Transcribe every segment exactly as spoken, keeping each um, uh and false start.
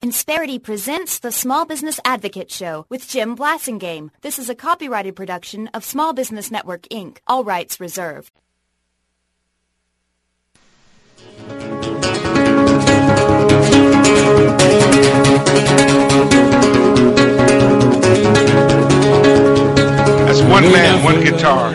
Insperity presents the Small Business Advocate Show with Jim Blasingame. This is a copyrighted production of Small Business Network, Incorporated. All rights reserved. That's one man, one guitar.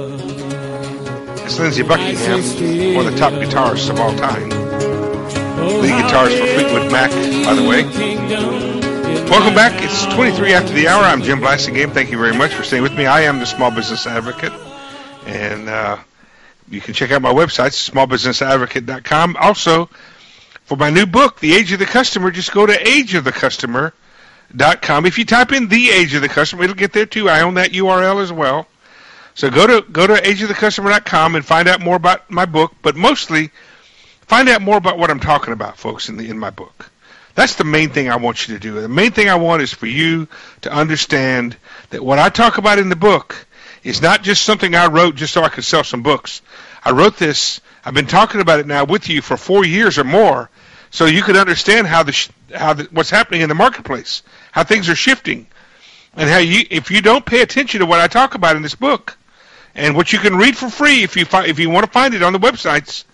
That's Lindsey Buckingham, one of the top guitarists of all time. Lead guitarist for Fleetwood Mac, by the way. Welcome back. It's twenty-three after the hour. I'm Jim Blasingame. Thank you very much for staying with me. I am the Small Business Advocate, and uh, you can check out my website, small business advocate dot com. Also, for my new book, The Age of the Customer, just go to age of the customer dot com. If you type in The Age of the Customer, it'll get there too. I own that U R L as well. So go to go to age of the customer dot com and find out more about my book, but mostly find out more about what I'm talking about, folks, in the in my book. That's the main thing I want you to do. The main thing I want is for you to understand that what I talk about in the book is not just something I wrote just so I could sell some books. I wrote this, I've been talking about it now with you for four years or more, so you could understand how the how the, what's happening in the marketplace, how things are shifting, and how you, if you don't pay attention to what I talk about in this book, and what you can read for free if you fi- if you want to find it on the websites,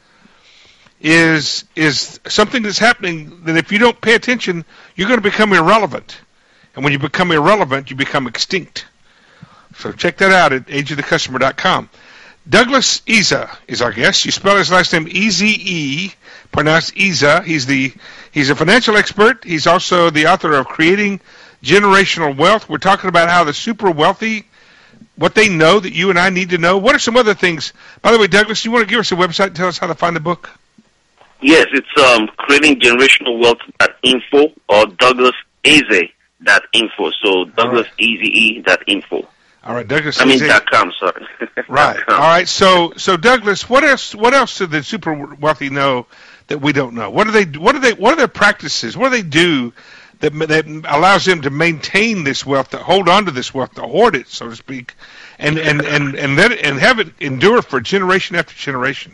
is is something that's happening that if you don't pay attention, you're going to become irrelevant. And when you become irrelevant, you become extinct. So check that out at age of the customer dot com. Douglas Eza is our guest. You spell his last name E Z E, pronounced Eza. He's the he's a financial expert. He's also the author of Creating Generational Wealth. We're talking about how the super wealthy, what they know that you and I need to know. What are some other things? By the way, Douglas, you want to give us a website and tell us how to find the book? Yes, it's um, creating generational wealth dot info or Douglas Eze dot info. So Douglas Eze dot info. All right, Douglas. I mean dot com. Sorry. Right. All right. So, so Douglas, what else? What else do the super wealthy know that we don't know? What do they? What do they? What are their practices? What do they do that that allows them to maintain this wealth, to hold on to this wealth, to hoard it, so to speak, and and and and let it, and have it endure for generation after generation?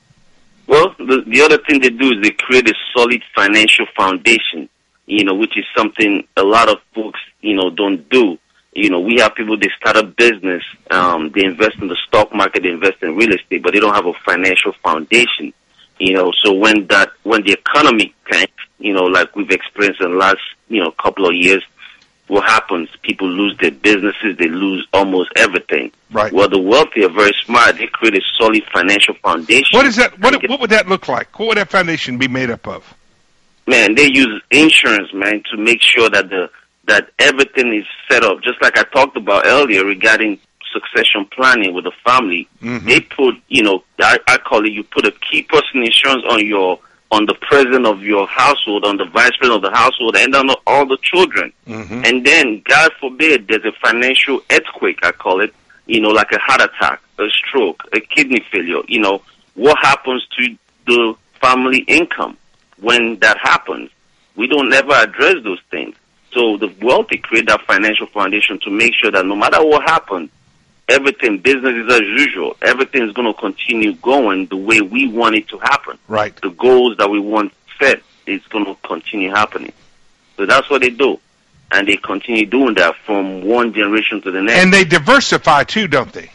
Well, the, the other thing they do is they create a solid financial foundation, you know, which is something a lot of folks, you know, don't do. You know, we have people, they start a business, um, they invest in the stock market, they invest in real estate, but they don't have a financial foundation, you know. So when that, when the economy tanks, you know, like we've experienced in the last, you know, couple of years, what happens? People lose their businesses, they lose almost everything. Right. Well, the wealthy are very smart. They create a solid financial foundation. What is that? What, what would that look like? What would that foundation be made up of? Man, they use insurance, man, to make sure that the that everything is set up. Just like I talked about earlier regarding succession planning with the family. Mm-hmm. They put, you know, I, I call it, you put a key person insurance on your on the president of your household, on the vice president of the household, and on all the children. Mm-hmm. And then, God forbid, there's a financial earthquake, I call it, you know, like a heart attack, a stroke, a kidney failure. You know, what happens to the family income when that happens? We don't ever address those things. So the wealthy create that financial foundation to make sure that no matter what happens, everything, business is as usual. Everything is going to continue going the way we want it to happen. Right. The goals that we want set is going to continue happening. So that's what they do. And they continue doing that from one generation to the next. And they diversify too, don't they?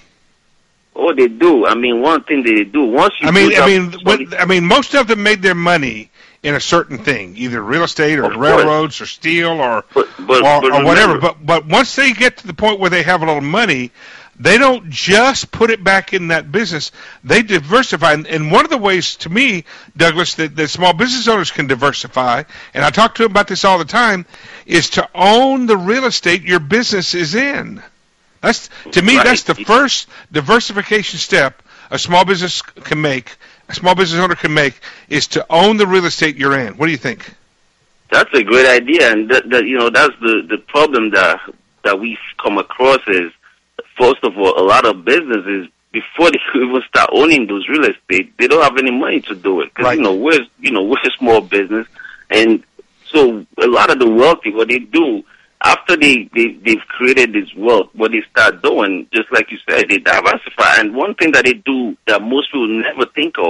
Oh, they do. I mean, one thing they do, once you I mean, I mean, solid, what, I mean, most of them made their money in a certain thing, either real estate or railroads or steel or but, but, or, but or whatever. But but once they get to the point where they have a little money, they don't just put it back in that business. They diversify. And, and one of the ways, to me, Douglas, that, that small business owners can diversify, and I talk to them about this all the time, is to own the real estate your business is in. That's to me, right. That's the first diversification step a small business can make, a small business owner can make, is to own the real estate you're in. What do you think? That's a great idea, and that, that, you know, that's the, the problem that that we've come across is, first of all, a lot of businesses, before they even start owning those real estate, they don't have any money to do it. Because, right. you know, we're, you know, we're a small business. And so a lot of the wealthy, what they do, after they, they, they've created this wealth, what they start doing, just like you said, they diversify. And one thing that they do that most people never think of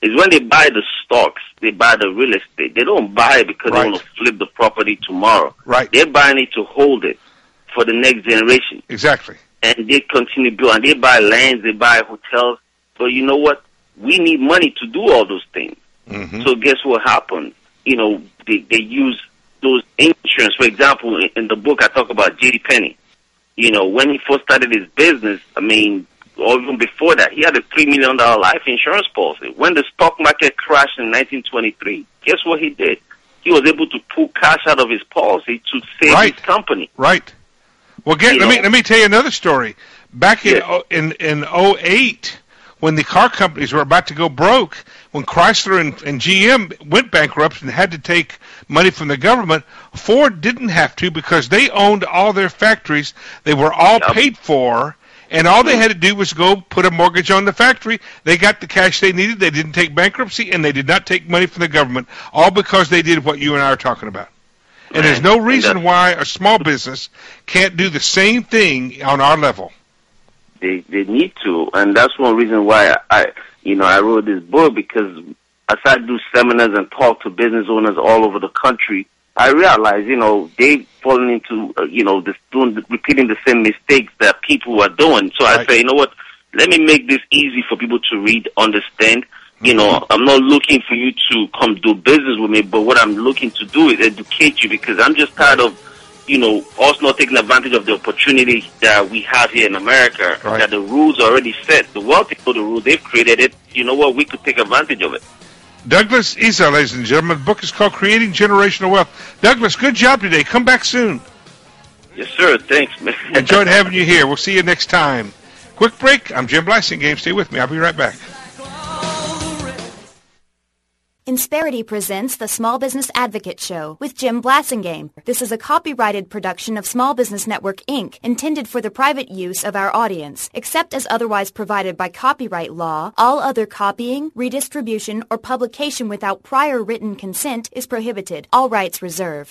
is when they buy the stocks, they buy the real estate. They don't buy it because Right. they want to flip the property tomorrow. Right. They're buying it to hold it for the next generation. Exactly. And they continue building. And they buy lands, they buy hotels. But you know what? We need money to do all those things. Mm-hmm. So guess what happened? You know, they, they use those insurance. For example, in, in the book I talk about J D Penny. You know, when he first started his business, I mean, or even before that, he had a three million dollars life insurance policy. When the stock market crashed in nineteen twenty-three, guess what he did? He was able to pull cash out of his policy to save Right. his company. Right. Well, get, You let know. me let me tell you another story. Back in Yeah. oh- in in oh eight, when the car companies were about to go broke, when Chrysler and, and G M went bankrupt and had to take money from the government, Ford didn't have to because they owned all their factories. They were all Yep. paid for, and all they had to do was go put a mortgage on the factory. They got the cash they needed. They didn't take bankruptcy, and they did not take money from the government, all because they did what you and I are talking about. And there's no And reason that's- why a small business can't do the same thing on our level. They they need to, and that's one reason why I, I you know I wrote this book, because as I do seminars and talk to business owners all over the country, I realize you know they've fallen into uh, you know this doing repeating the same mistakes that people are doing. So I Right. say, you know what? Let me make this easy for people to read, understand. You know, I'm not looking for you to come do business with me, but what I'm looking to do is educate you, because I'm just tired of, you know, us not taking advantage of the opportunity that we have here in America, Right. that the rules are already set. The wealthy know the rules, they've created it. You know what? We could take advantage of it. Douglas Issa, ladies and gentlemen. The book is called Creating Generational Wealth. Douglas, good job today. Come back soon. Yes, sir. Thanks, man. Enjoyed having you here. We'll see you next time. Quick break. I'm Jim Blasingame. Stay with me. I'll be right back. Insperity presents the Small Business Advocate Show with Jim Blasingame. This is a copyrighted production of Small Business Network, Incorporated, intended for the private use of our audience. Except as otherwise provided by copyright law, all other copying, redistribution, or publication without prior written consent is prohibited. All rights reserved.